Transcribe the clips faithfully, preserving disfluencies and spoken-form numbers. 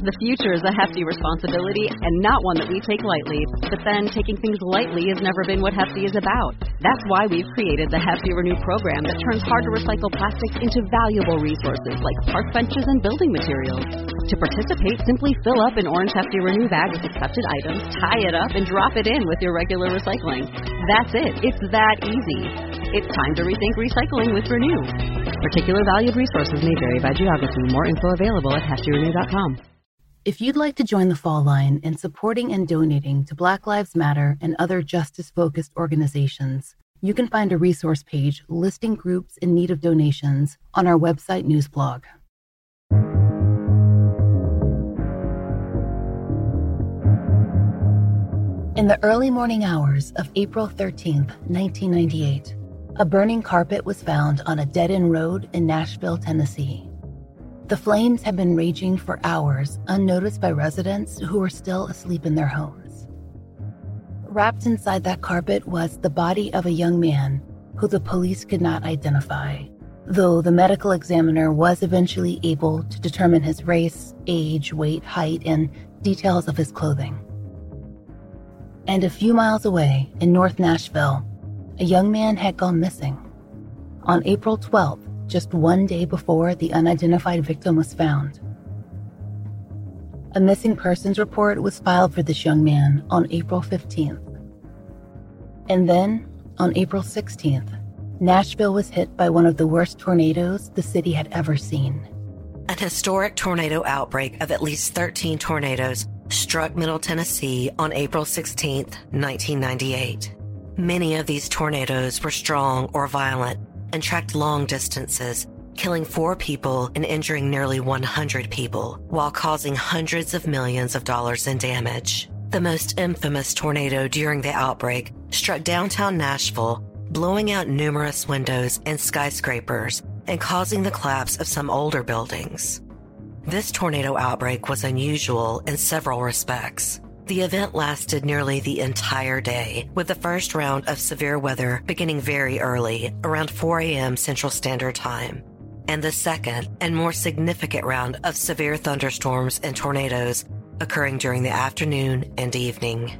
The future is a hefty responsibility and not one that we take lightly. But then, taking things lightly has never been what Hefty is about. That's why we've created the Hefty Renew program that turns hard-to-recycle plastics into valuable resources like park benches and building materials. To participate, simply fill up an orange Hefty Renew bag with accepted items, tie it up, and drop it in with your regular recycling. That's it. It's that easy. It's time to rethink recycling with Renew. Particular valued resources may vary by geography. More info available at hefty renew dot com. If you'd like to join the Fall Line in supporting and donating to Black Lives Matter and other justice-focused organizations, you can find a resource page listing groups in need of donations on our website news blog. In the early morning hours of April thirteenth, nineteen ninety-eight, a burning carpet was found on a dead-end road in Nashville, Tennessee. The flames had been raging for hours, unnoticed by residents who were still asleep in their homes. Wrapped inside that carpet was the body of a young man who the police could not identify, though the medical examiner was eventually able to determine his race, age, weight, height, and details of his clothing. And a few miles away in North Nashville, a young man had gone missing. On April twelfth, just one day before the unidentified victim was found. A missing persons report was filed for this young man on April fifteenth. And then, on April sixteenth, Nashville was hit by one of the worst tornadoes the city had ever seen. An historic tornado outbreak of at least thirteen tornadoes struck Middle Tennessee on April sixteenth, nineteen ninety-eight. Many of these tornadoes were strong or violent and tracked long distances, killing four people and injuring nearly one hundred people, while causing hundreds of millions of dollars in damage. The most infamous tornado during the outbreak struck downtown Nashville, blowing out numerous windows and skyscrapers and causing the collapse of some older buildings. This tornado outbreak was unusual in several respects. The event lasted nearly the entire day, with the first round of severe weather beginning very early, around four a.m. Central Standard Time, and the second and more significant round of severe thunderstorms and tornadoes occurring during the afternoon and evening.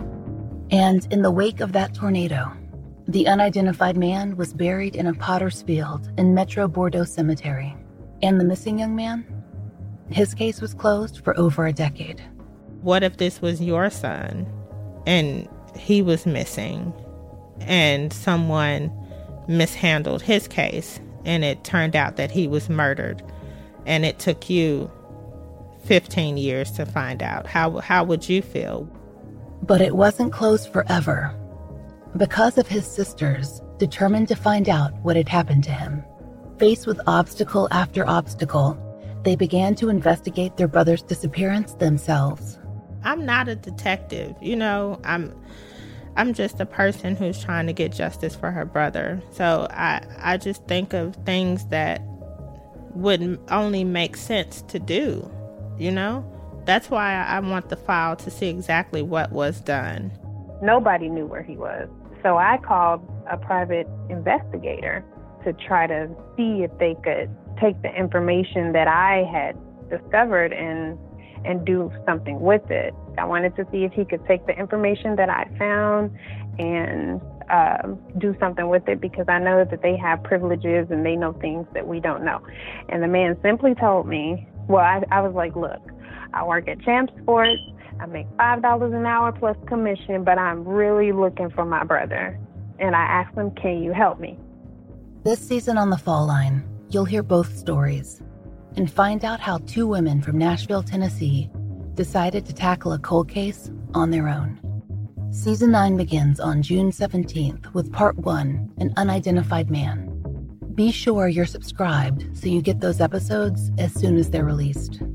And in the wake of that tornado, the unidentified man was buried in a potter's field in Metro Bordeaux Cemetery. And the missing young man? His case was closed for over a decade. What if this was your son and he was missing and someone mishandled his case and it turned out that he was murdered and it took you fifteen years to find out? How, how would you feel? But it wasn't closed forever because of his sisters determined to find out what had happened to him. Faced with obstacle after obstacle, they began to investigate their brother's disappearance themselves. I'm not a detective, you know, I'm I'm just a person who's trying to get justice for her brother. So I, I just think of things that would only make sense to do, you know? That's why I want the file to see exactly what was done. Nobody knew where he was. So I called a private investigator to try to see if they could take the information that I had discovered and and do something with it. I wanted to see if he could take the information that I found and um, do something with it, because I know that they have privileges and they know things that we don't know. And the man simply told me, well, I, I was like, look, I work at Champ Sports. I make five dollars an hour plus commission, but I'm really looking for my brother. And I asked him, can you help me? This season on The Fall Line, you'll hear both stories and find out how two women from Nashville, Tennessee decided to tackle a cold case on their own. Season nine begins on June seventeenth with part one, An Unidentified Man. Be sure you're subscribed so you get those episodes as soon as they're released.